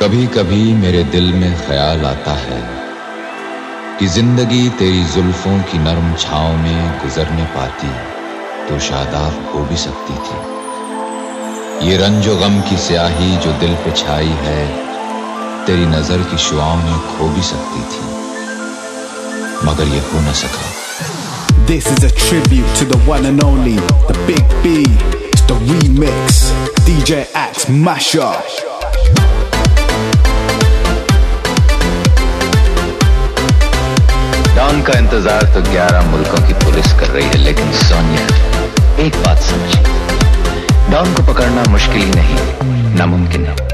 कभी कभी मेरे दिल में ख्याल आता है कि जिंदगी तेरी जुल्फों की नरम छांव में गुजरने पाती तो शादाब हो भी सकती थी। ये रंजो गम की स्याही जो दिल पे छाई है तेरी नजर की शुआओं में खो भी सकती थी, मगर ये हो न सका। This is a tribute to the one and only, the Big B. It's the remix, DJ Axe Mashup. Don का इंतजार तो 11 मुल्कों की पुलिस कर रही है, लेकिन सोनिया एक बात समझिए, डॉन को पकड़ना मुश्किल ही नहीं, नामुमकिन है।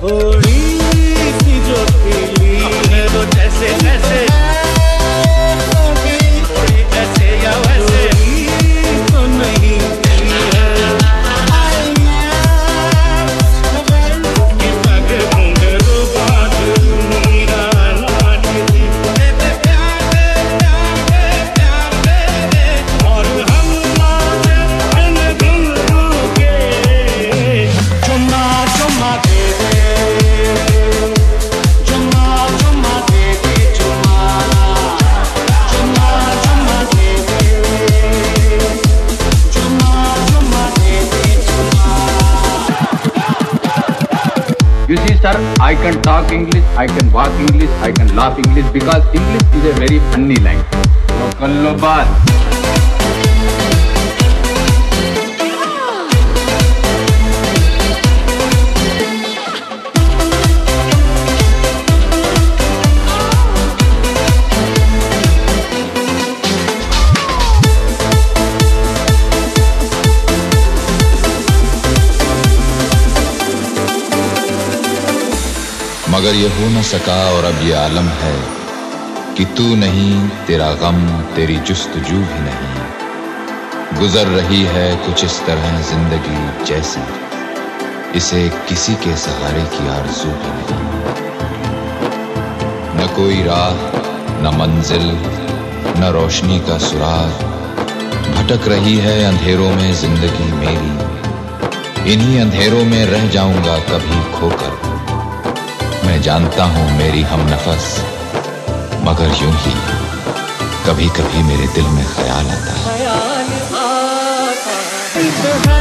You see, sir, I can talk English, I can walk English, I can laugh English because English is a very funny language. So, kallo baat. मगर ये हो न सका और अब ये आलम है कि तू नहीं, तेरा गम, तेरी जुस्तजू भी नहीं। गुजर रही है कुछ इस तरह जिंदगी जैसे इसे किसी के सहारे की आरज़ू भी नहीं। न कोई राह, न मंजिल, न रोशनी का सुराग, भटक रही है अंधेरों में जिंदगी मेरी। इन्हीं अंधेरों में रह जाऊंगा कभी खोकर। मैं जानता हूं मेरी हम नफस, मगर यूं ही कभी कभी मेरे दिल में ख्याल आता है।